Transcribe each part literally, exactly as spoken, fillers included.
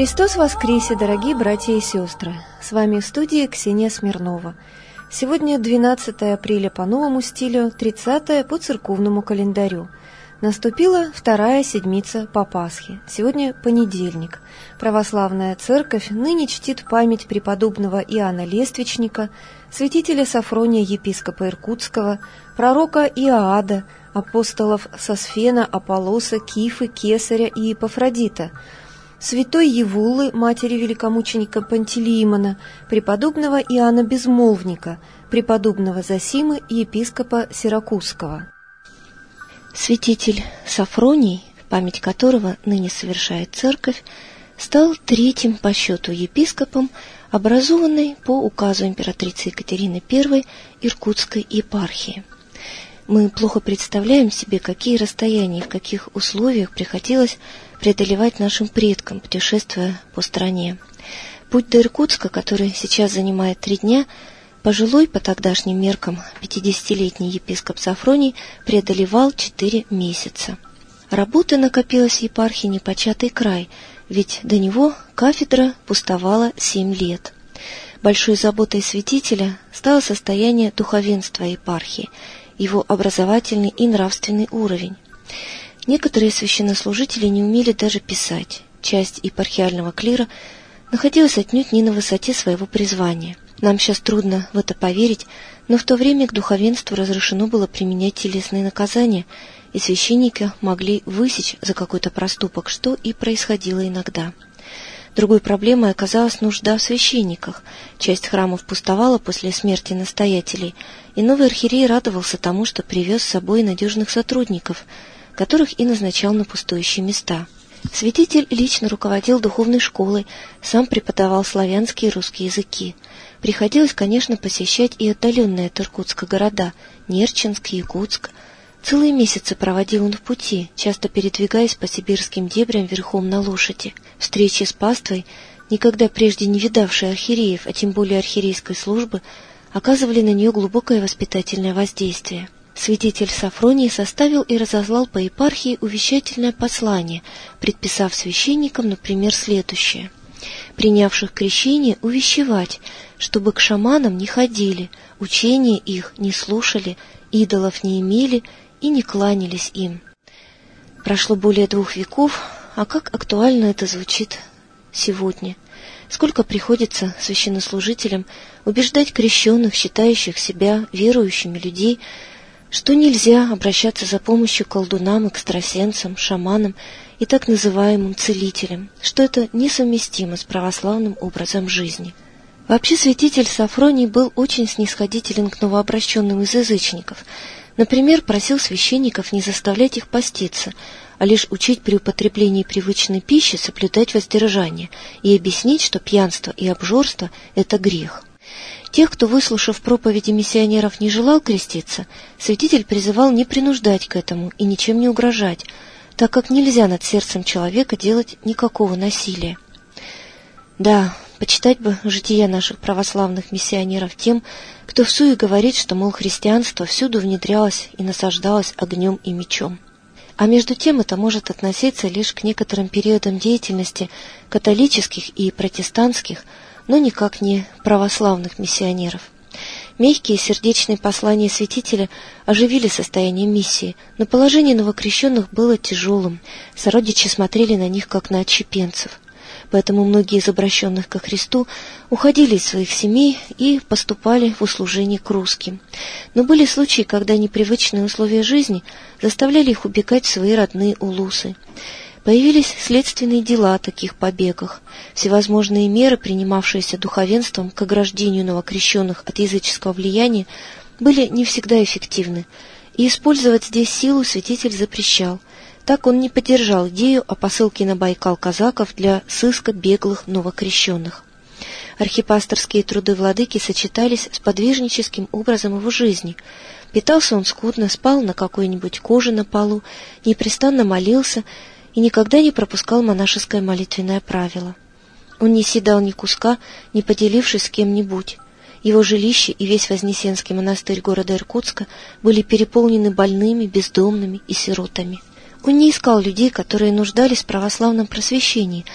Христос воскресе, дорогие братья и сестры! С вами в студии Ксения Смирнова. Сегодня двенадцатое апреля по новому стилю, тридцатое по церковному календарю. Наступила вторая седмица по Пасхе. Сегодня понедельник. Православная церковь ныне чтит память преподобного Иоанна Лествичника, святителя Сафрония епископа Иркутского, пророка Иоада, апостолов Сосфена, Аполлоса, Кифы, Кесаря и Епафродита, святой Евулы, матери великомученика Пантелеимона, преподобного Иоанна Безмолвника, преподобного Зосимы и епископа Сиракузского. Святитель Сафроний, память которого ныне совершает церковь, стал третьим по счету епископом, образованной по указу императрицы Екатерины I Иркутской епархии. Мы плохо представляем себе, какие расстояния и в каких условиях приходилось преодолевать нашим предкам, путешествуя по стране. Путь до Иркутска, который сейчас занимает три дня, пожилой по тогдашним меркам пятидесятилетний епископ Сафроний преодолевал четыре месяца. Работы накопилось в епархии непочатый край, ведь до него кафедра пустовала семь лет. Большой заботой святителя стало состояние духовенства епархии, его образовательный и нравственный уровень. Некоторые священнослужители не умели даже писать. Часть епархиального клира находилась отнюдь не на высоте своего призвания. Нам сейчас трудно в это поверить, но в то время к духовенству разрешено было применять телесные наказания, и священника могли высечь за какой-то проступок, что и происходило иногда. Другой проблемой оказалась нужда в священниках. Часть храмов пустовала после смерти настоятелей, и новый архиерей радовался тому, что привез с собой надежных сотрудников, которых и назначал на пустующие места. Святитель лично руководил духовной школой, сам преподавал славянские и русские языки. Приходилось, конечно, посещать и отдаленные от Иркутска города – Нерчинск, Якутск. Целые месяцы проводил он в пути, часто передвигаясь по сибирским дебрям верхом на лошади. Встречи с паствой, никогда прежде не видавшей архиереев, а тем более архиерейской службы, оказывали на нее глубокое воспитательное воздействие. Святитель Сафроний составил и разослал по епархии увещательное послание, предписав священникам, например, следующее: принявших крещение увещевать, чтобы к шаманам не ходили, учения их не слушали, идолов не имели и не кланялись им. Прошло более двух веков, а как актуально это звучит сегодня. Сколько приходится священнослужителям убеждать крещенных, считающих себя верующими людей, что нельзя обращаться за помощью к колдунам, экстрасенсам, шаманам и так называемым целителям, что это несовместимо с православным образом жизни. Вообще святитель Сафроний был очень снисходителен к новообращенным из язычников. Например, просил священников не заставлять их поститься, а лишь учить при употреблении привычной пищи соблюдать воздержание и объяснить, что пьянство и обжорство – это грех. Тех, кто, выслушав проповеди миссионеров, не желал креститься, святитель призывал не принуждать к этому и ничем не угрожать, так как нельзя над сердцем человека делать никакого насилия. Да, почитать бы жития наших православных миссионеров тем, кто всуе говорит, что, мол, христианство всюду внедрялось и насаждалось огнем и мечом. А между тем это может относиться лишь к некоторым периодам деятельности католических и протестантских, но никак не православных миссионеров. Мягкие сердечные послания святителя оживили состояние миссии, но положение новокрещенных было тяжелым, сородичи смотрели на них как на отщепенцев. Поэтому многие из обращенных ко Христу уходили из своих семей и поступали в услужение к русским. Но были случаи, когда непривычные условия жизни заставляли их убегать в свои родные улусы. Появились следственные дела о таких побегах. Всевозможные меры, принимавшиеся духовенством к ограждению новокрещенных от языческого влияния, были не всегда эффективны, и использовать здесь силу святитель запрещал. Так он не поддержал идею о посылке на Байкал казаков для сыска беглых новокрещенных. Архипасторские труды владыки сочетались с подвижническим образом его жизни. Питался он скудно, спал на какой-нибудь коже на полу, непрестанно молился и никогда не пропускал монашеское молитвенное правило. Он не съедал ни куска, не поделившись с кем-нибудь. Его жилище и весь Вознесенский монастырь города Иркутска были переполнены больными, бездомными и сиротами. Он не искал людей, которые нуждались в православном просвещении,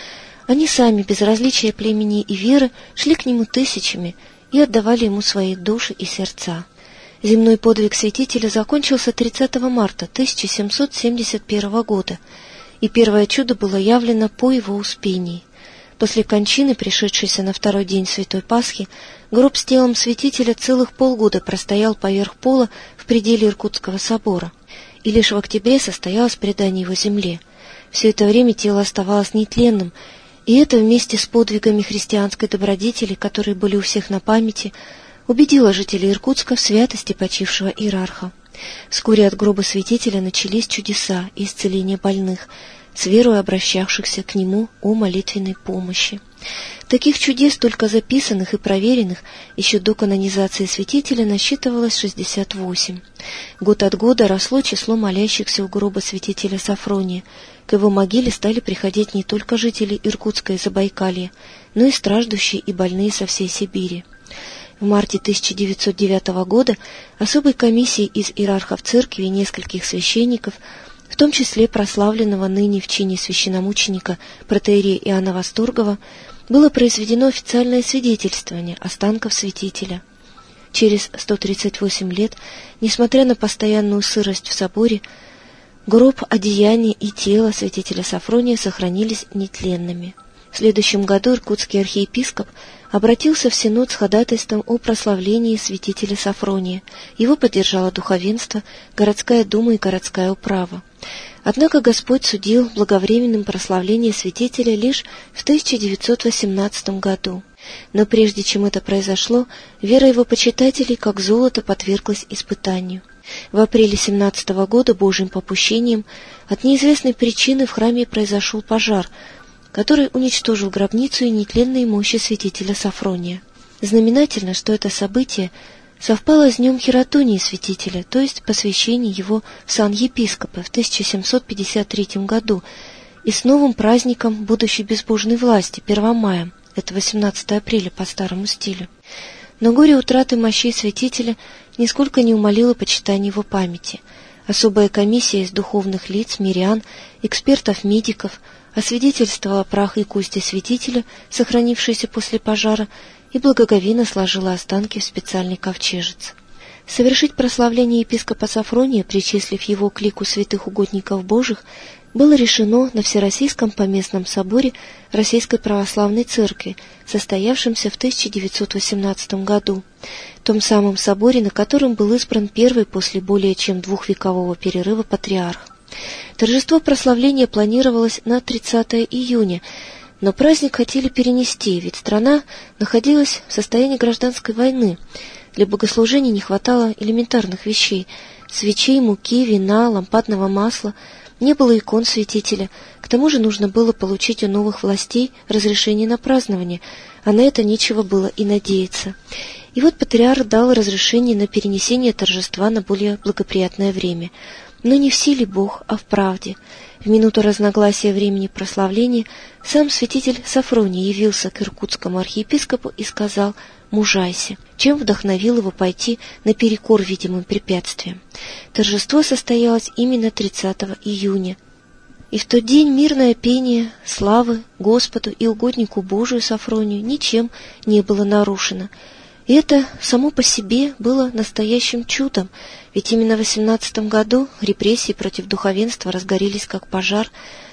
Они сами, без различия племени и веры, шли к нему тысячами и отдавали ему свои души и сердца. Земной подвиг святителя закончился тридцатого марта тысяча семьсот семьдесят первого года, и первое чудо было явлено по его успении. После кончины, пришедшейся на второй день Святой Пасхи, гроб с телом святителя целых полгода простоял поверх пола в пределе Иркутского собора, и лишь в октябре состоялось предание его земле. Все это время тело оставалось нетленным, и это вместе с подвигами христианской добродетели, которые были у всех на памяти, убедило жителей Иркутска в святости почившего иерарха. Вскоре от гроба святителя начались чудеса и исцеления больных, с верой обращавшихся к нему о молитвенной помощи. Таких чудес, только записанных и проверенных, еще до канонизации святителя насчитывалось шестьдесят восемь. Год от года росло число молящихся у гроба святителя Сафрония. К его могиле стали приходить не только жители Иркутска и Забайкалья, но и страждущие и больные со всей Сибири. В марте тысяча девятьсот девятого года особой комиссией из иерархов церкви и нескольких священников, в том числе прославленного ныне в чине священномученика протоиерея Иоанна Восторгова, было произведено официальное свидетельствование останков святителя. Через сто тридцать восемь лет, несмотря на постоянную сырость в соборе, гроб, одеяние и тело святителя Сафрония сохранились нетленными. В следующем году иркутский архиепископ обратился в Синод с ходатайством о прославлении святителя Сафрония. Его поддержало духовенство, городская дума и городская управа. Однако Господь судил благовременным прославление святителя лишь в тысяча девятьсот восемнадцатом году. Но прежде чем это произошло, вера его почитателей как золото подверглась испытанию. В апреле семнадцатого года Божьим попущением от неизвестной причины в храме произошел пожар, который уничтожил гробницу и нетленные мощи святителя Сафрония. Знаменательно, что это событие совпало с днем хератонии святителя, то есть посвящения его в сан епископа в тысяча семьсот пятьдесят третьем году, и с новым праздником будущей безбожной власти, первомаем, это восемнадцатого апреля по старому стилю. Но горе утраты мощей святителя нисколько не умалило почитание его памяти. Особая комиссия из духовных лиц, мирян, экспертов-медиков освидетельствовала прах и кости святителя, сохранившиеся после пожара, и благоговейно сложила останки в специальный ковчежец. Совершить прославление епископа Сафрония, причислив его к лику святых угодников Божьих, было решено на Всероссийском поместном соборе Российской Православной Церкви, состоявшемся в тысяча девятьсот восемнадцатом году, том самом соборе, на котором был избран первый после более чем двухвекового перерыва патриарх. Торжество прославления планировалось на тридцатое июня, но праздник хотели перенести, ведь страна находилась в состоянии гражданской войны. Для богослужений не хватало элементарных вещей – свечей, муки, вина, лампадного масла. Не было икон святителя, к тому же нужно было получить у новых властей разрешение на празднование, а на это нечего было и надеяться. И вот патриарх дал разрешение на перенесение торжества на более благоприятное время. Но не в силе Бог, а в правде. В минуту разногласия времени прославления сам святитель Сафроний явился к иркутскому архиепископу и сказал «мужайся», чем вдохновил его пойти наперекор видимым препятствиям. Торжество состоялось именно тридцатого июня, и в тот день мирное пение славы Господу и угоднику Божию Сафронию ничем не было нарушено. И это само по себе было настоящим чудом, ведь именно в восемнадцатом году репрессии против духовенства разгорелись как пожар.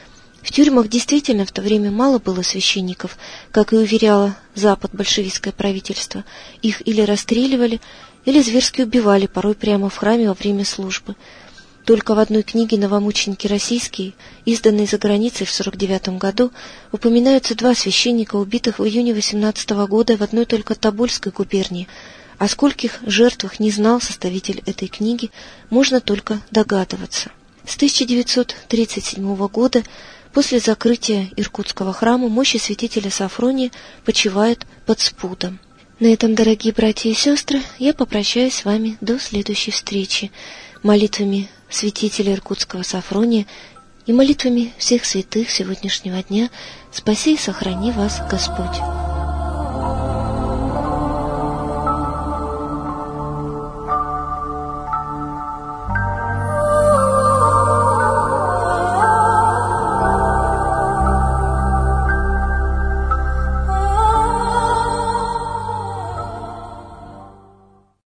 В тюрьмах действительно в то время мало было священников, как и уверяло Запад большевистское правительство. Их или расстреливали, или зверски убивали, порой прямо в храме во время службы. Только в одной книге «Новомученики российские», изданной за границей в сорок девятом году, упоминаются два священника, убитых в июне восемнадцатого года в одной только Тобольской губернии. О скольких жертвах не знал составитель этой книги, можно только догадываться. С тысяча девятьсот тридцать седьмого года, после закрытия Иркутского храма, мощи святителя Сафрония почивают под спудом. На этом, дорогие братья и сестры, я попрощаюсь с вами до следующей встречи. Молитвами святителя Иркутского Сафрония и молитвами всех святых сегодняшнего дня спаси и сохрани вас Господь.